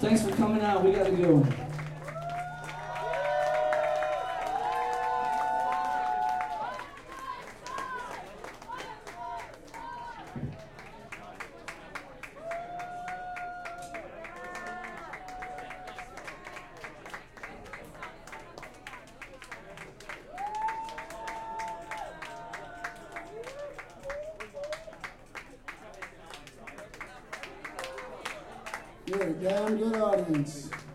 Thanks for coming out. We gotta go. You're a damn good audience.